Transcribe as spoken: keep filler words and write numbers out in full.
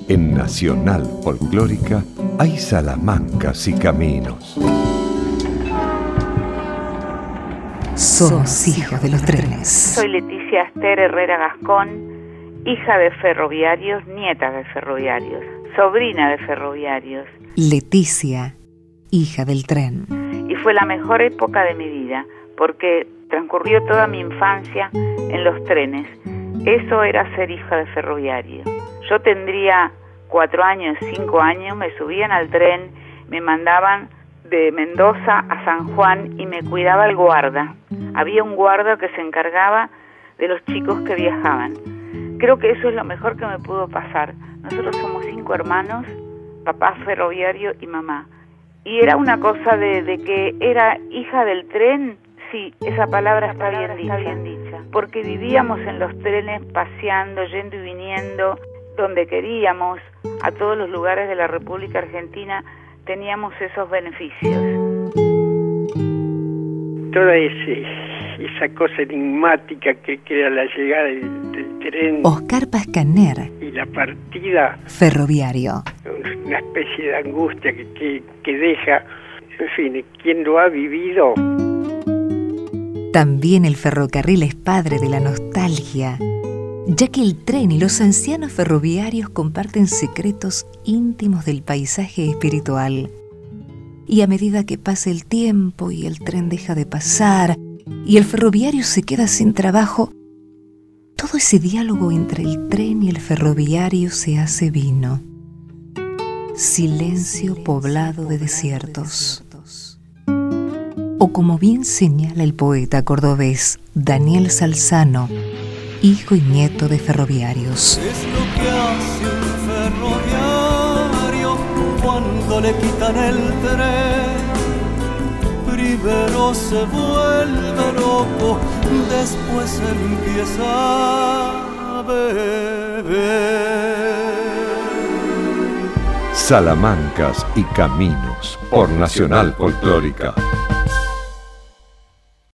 En Nacional Folclórica hay salamancas y caminos. Somos hijos de los trenes. Soy Leticia Esther Herrera Gascón, hija de ferroviarios, nieta de ferroviarios, sobrina de ferroviarios. Leticia, hija del tren. Y fue la mejor época de mi vida, porque transcurrió toda mi infancia en los trenes. Eso era ser hija de ferroviario. Yo tendría cuatro años, cinco años, me subían al tren, me mandaban de Mendoza a San Juan y me cuidaba el guarda. Había un guarda que se encargaba de los chicos que viajaban. Creo que eso es lo mejor que me pudo pasar. Nosotros somos cinco hermanos, papá ferroviario y mamá. Y era una cosa de, de que era hija del tren. Sí, esa palabra está bien dicha, bien dicha, porque vivíamos en los trenes paseando, yendo y viniendo, donde queríamos, a todos los lugares de la República Argentina teníamos esos beneficios. Toda ese, esa cosa enigmática que, que era la llegada del, del tren. Oscar Pascaner. Y la partida. Ferroviario. Una especie de angustia que, que, que deja, en fin, quien lo ha vivido. También el ferrocarril es padre de la nostalgia, ya que el tren y los ancianos ferroviarios comparten secretos íntimos del paisaje espiritual. Y a medida que pasa el tiempo y el tren deja de pasar y el ferroviario se queda sin trabajo, todo ese diálogo entre el tren y el ferroviario se hace vino. Silencio poblado de desiertos. O como bien señala el poeta cordobés Daniel Salzano, hijo y nieto de ferroviarios. Es lo que hace un ferroviario cuando le quitan el tren. Primero se vuelve loco, después empieza a beber. Salamancas y caminos por Nacional Folclórica.